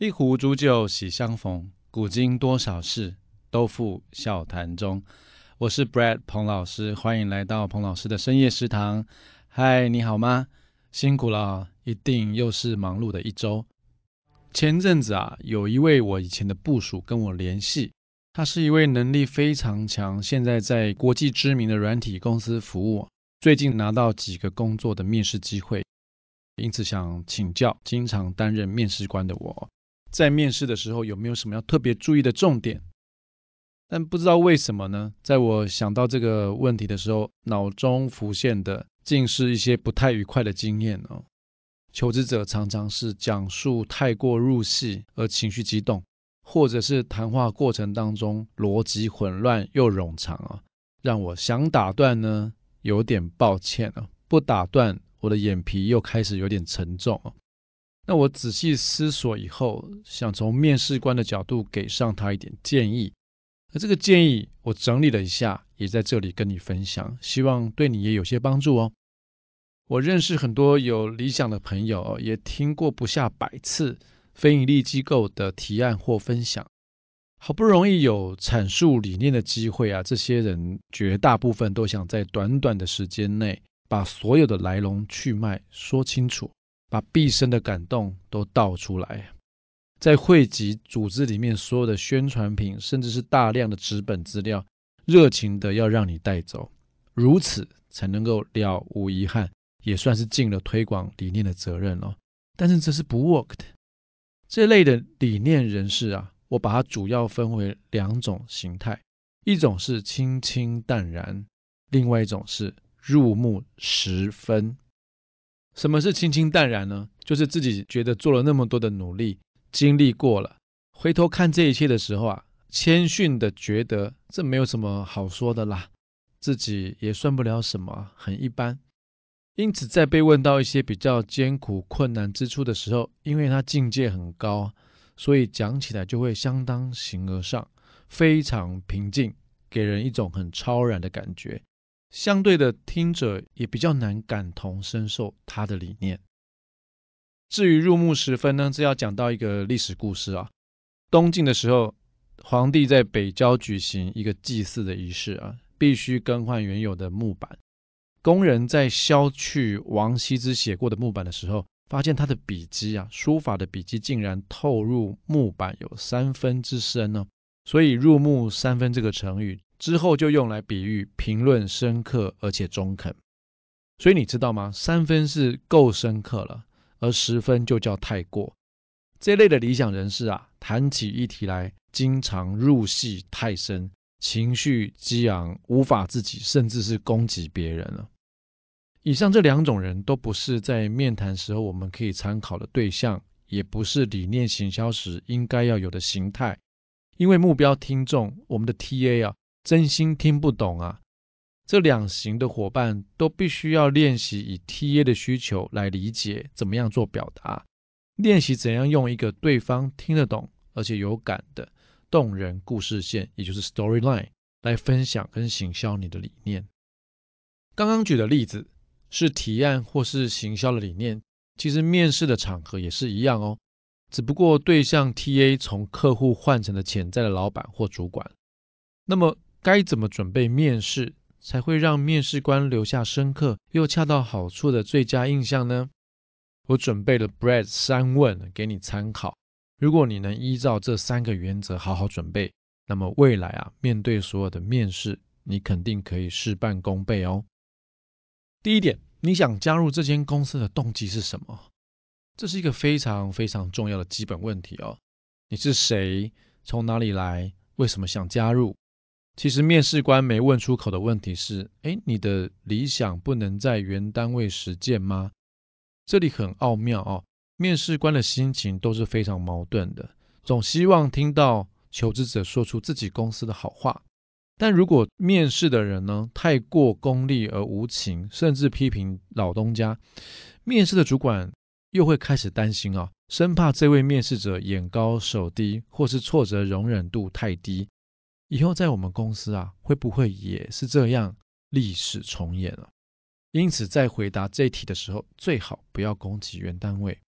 一壶浊酒喜相逢，古今多少事，都付笑谈中。我是 Brad 彭老师，欢迎来到彭老师的深夜食堂。嗨，你好吗？辛苦了，一定又是忙碌的一周。前阵子有一位我以前的部属跟我联系，他是一位能力非常强，现在在国际知名的软体公司服务，最近拿到几个工作的面试机会，因此想请教经常担任面试官的我，在面试的时候有没有什么要特别注意的重点？但不知道为什么呢，在我想到这个问题的时候，脑中浮现的竟是一些不太愉快的经验哦。求职者常常是讲述太过入戏而情绪激动，或者是谈话过程当中逻辑混乱又冗长让我想打断呢，有点抱歉不打断我的眼皮又开始有点沉重那我仔细思索以后，想从面试官的角度给上他一点建议。而这个建议我整理了一下，也在这里跟你分享，希望对你也有些帮助哦。我认识很多有理想的朋友也听过不下100次非营利机构的提案或分享。好不容易有阐述理念的机会这些人绝大部分都想在短短的时间内把所有的来龙去脉说清楚，把毕生的感动都道出来，在汇集组织里面所有的宣传品，甚至是大量的纸本资料，热情的要让你带走，如此才能够了无遗憾，也算是尽了推广理念的责任但是这是不 work 的。这类的理念人士我把它主要分为2种形态，一种是清清淡然，另外一种是入木十分。什么是清清淡然呢？就是自己觉得做了那么多的努力，经历过了，回头看这一切的时候谦逊的觉得这没有什么好说的啦，自己也算不了什么，很一般。因此在被问到一些比较艰苦困难之处的时候，因为他境界很高，所以讲起来就会相当形而上，非常平静，给人一种很超然的感觉。相对的，听者也比较难感同身受他的理念。至于入木十分呢，这要讲到一个历史故事东晋的时候，皇帝在北郊举行一个祭祀的仪式必须更换原有的木板。工人在削去王羲之写过的木板的时候，发现他的笔迹书法的笔迹竟然透入木板有3分之深呢。所以入木3分这个成语之后就用来比喻评论深刻而且中肯。所以你知道吗？3分是够深刻了，而10分就叫太过。这类的理想人士谈起议题来经常入戏太深，情绪激昂，无法自己，甚至是攻击别人了。以上这2种人都不是在面谈时候我们可以参考的对象，也不是理念行销时应该要有的形态。因为目标听众，我们的 TA 真心听不懂这2型的伙伴都必须要练习以 TA 的需求来理解怎么样做表达，练习怎样用一个对方听得懂而且有感的动人故事线，也就是 storyline 来分享跟行销你的理念。刚刚举的例子是提案或是行销的理念，其实面试的场合也是一样只不过对象 TA 从客户换成了潜在的老板或主管。那么该怎么准备面试，才会让面试官留下深刻又恰到好处的最佳印象呢？我准备了 Brad 3问给你参考，如果你能依照这3个原则好好准备，那么未来面对所有的面试，你肯定可以事半功倍哦。第一点，你想加入这间公司的动机是什么？这是一个非常非常重要的基本问题你是谁？从哪里来？为什么想加入？其实面试官没问出口的问题是，你的理想不能在原单位实践吗？这里很奥妙面试官的心情都是非常矛盾的，总希望听到求职者说出自己公司的好话。但如果面试的人呢太过功利而无情，甚至批评老东家，面试的主管又会开始担心生怕这位面试者眼高手低，或是挫折容忍度太低，以后在我们公司会不会也是这样，历史重演因此在回答这一题的时候，最好不要攻击原单位，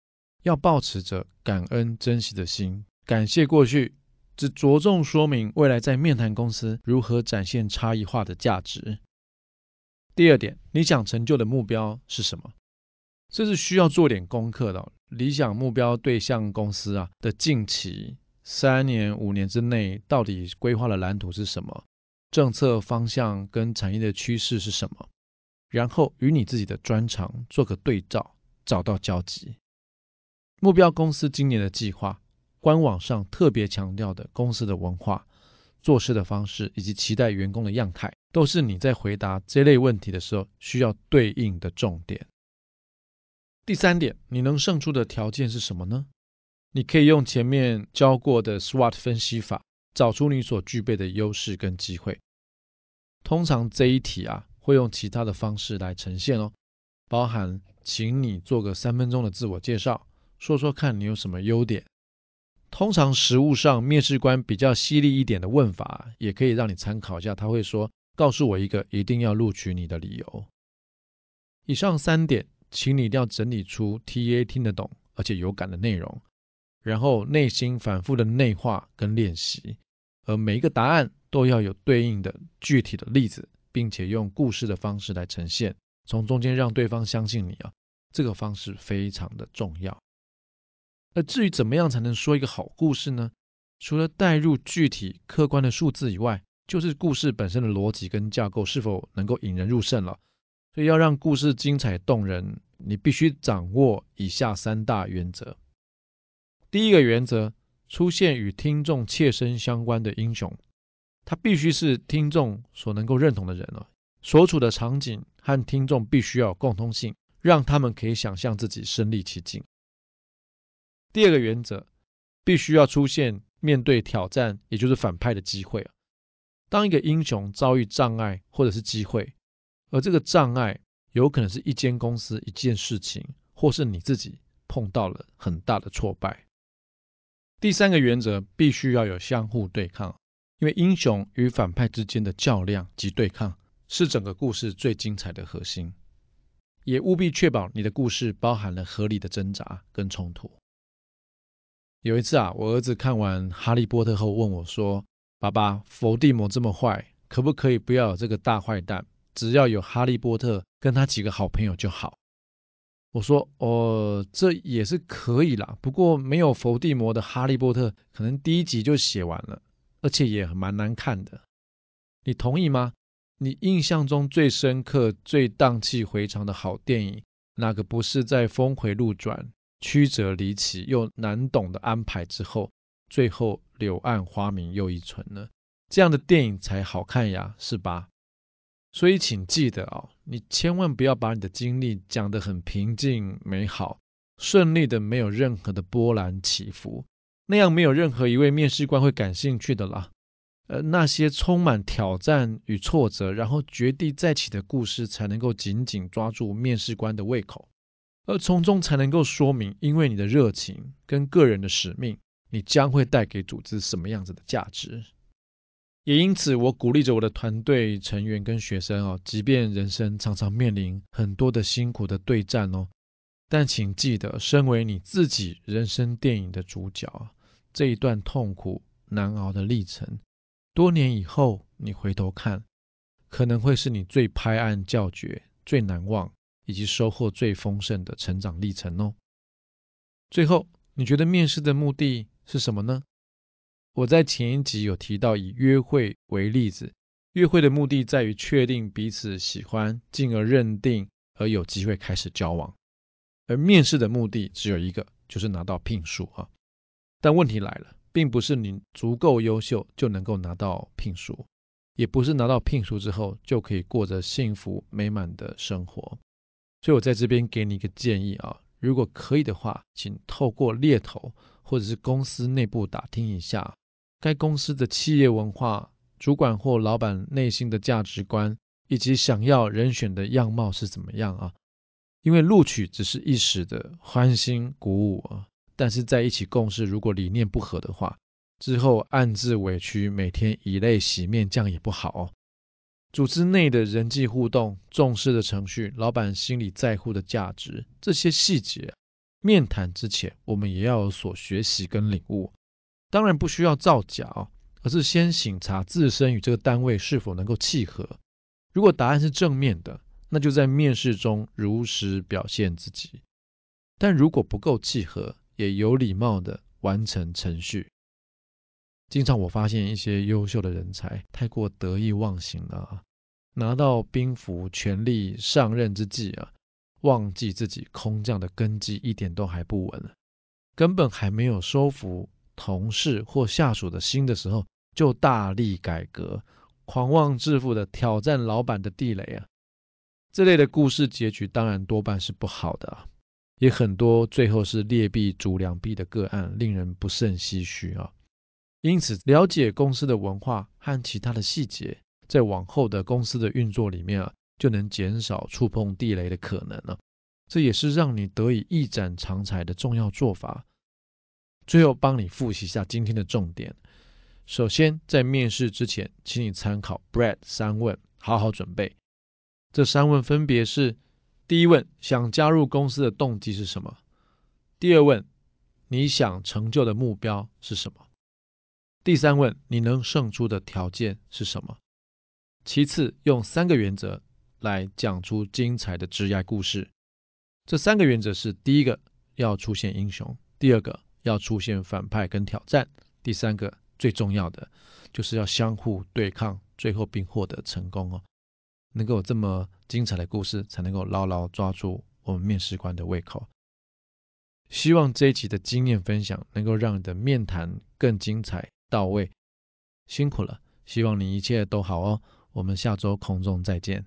要抱持着感恩珍惜的心，感谢过去，只着重说明未来在面谈公司如何展现差异化的价值。第二点，你想成就的目标是什么？这是需要做点功课的理想目标对象公司的近期3年5年之内到底规划的蓝图是什么？政策方向跟产业的趋势是什么？然后与你自己的专长做个对照，找到交集。目标公司今年的计划，官网上特别强调的公司的文化、做事的方式以及期待员工的样态，都是你在回答这类问题的时候需要对应的重点。第三点，你能胜出的条件是什么呢？你可以用前面教过的 SWOT 分析法，找出你所具备的优势跟机会。通常这一题会用其他的方式来呈现包含请你做个3分钟的自我介绍，说说看你有什么优点。通常实务上面试官比较犀利一点的问法，也可以让你参考一下，他会说告诉我一个一定要录取你的理由。以上3点请你一定要整理出 TA 听得懂而且有感的内容，然后内心反复的内化跟练习，而每一个答案都要有对应的具体的例子，并且用故事的方式来呈现，从中间让对方相信你这个方式非常的重要。而至于怎么样才能说一个好故事呢？除了带入具体客观的数字以外，就是故事本身的逻辑跟架构是否能够引人入胜了。所以要让故事精彩动人，你必须掌握以下3大原则。第一个原则，出现与听众切身相关的英雄，他必须是听众所能够认同的人所处的场景和听众必须要有共通性，让他们可以想象自己身临其境。第二个原则，必须要出现面对挑战，也就是反派的机会当一个英雄遭遇障碍或者是机会，而这个障碍有可能是一间公司、一件事情，或是你自己碰到了很大的挫败。第三个原则，必须要有相互对抗，因为英雄与反派之间的较量及对抗是整个故事最精彩的核心，也务必确保你的故事包含了合理的挣扎跟冲突。有一次我儿子看完《哈利波特》后问我说：“爸爸，伏地魔这么坏，可不可以不要有这个大坏蛋，只要有哈利波特跟他几个好朋友就好？”我说：“这也是可以啦，不过没有伏地魔的哈利波特，可能第1集就写完了，而且也蛮难看的。你同意吗？你印象中最深刻、最荡气回肠的好电影，哪个不是在峰回路转、曲折离奇又难懂的安排之后，最后柳暗花明又一村呢？这样的电影才好看呀，是吧？所以请记得你千万不要把你的经历讲得很平静美好，顺利的没有任何的波澜起伏，那样没有任何一位面试官会感兴趣的啦。那些充满挑战与挫折，然后绝地再起的故事，才能够紧紧抓住面试官的胃口，而从中才能够说明，因为你的热情跟个人的使命，你将会带给组织什么样子的价值。也因此，我鼓励着我的团队成员跟学生即便人生常常面临很多的辛苦的对战但请记得，身为你自己人生电影的主角这一段痛苦难熬的历程，多年以后你回头看，可能会是你最拍案叫绝、最难忘以及收获最丰盛的成长历程最后，你觉得面试的目的是什么呢？我在前一集有提到，以约会为例子，约会的目的在于确定彼此喜欢，进而认定，而有机会开始交往。而面试的目的只有一个，就是拿到聘书但问题来了，并不是你足够优秀就能够拿到聘书，也不是拿到聘书之后就可以过着幸福美满的生活。所以我在这边给你一个建议如果可以的话，请透过猎头或者是公司内部打听一下该公司的企业文化、主管或老板内心的价值观，以及想要人选的样貌是怎么样因为录取只是一时的欢欣鼓舞但是在一起共事，如果理念不合的话，之后暗自委屈，每天以泪洗面，这样也不好组织内的人际互动、重视的程序、老板心里在乎的价值，这些细节面谈之前，我们也要有所学习跟领悟。当然不需要造假而是先省察自身与这个单位是否能够契合。如果答案是正面的，那就在面试中如实表现自己；但如果不够契合，也有礼貌的完成程序。经常我发现一些优秀的人才太过得意忘形了拿到兵符权力上任之际忘记自己空降的根基一点都还不稳，根本还没有收服同事或下属的心的时候，就大力改革，狂妄自负的挑战老板的地雷这类的故事结局当然多半是不好的也很多最后是劣币逐良币的个案，令人不胜唏嘘因此，了解公司的文化和其他的细节，在往后的公司的运作里面就能减少触碰地雷的可能这也是让你得以一展长才的重要做法。最后帮你复习一下今天的重点。首先，在面试之前，请你参考 Brad 三问，好好准备。这三问分别是：第一问，想加入公司的动机是什么？第二问，你想成就的目标是什么？第三问，你能胜出的条件是什么？其次，用3个原则来讲出精彩的职业故事。这3个原则是：第一个，要出现英雄；第二个，要出现反派跟挑战；第三个，最重要的就是要相互对抗，最后并获得成功能够有这么精彩的故事，才能够牢牢抓住我们面试官的胃口。希望这一集的经验分享能够让你的面谈更精彩到位。辛苦了，希望你一切都好我们下周空中再见。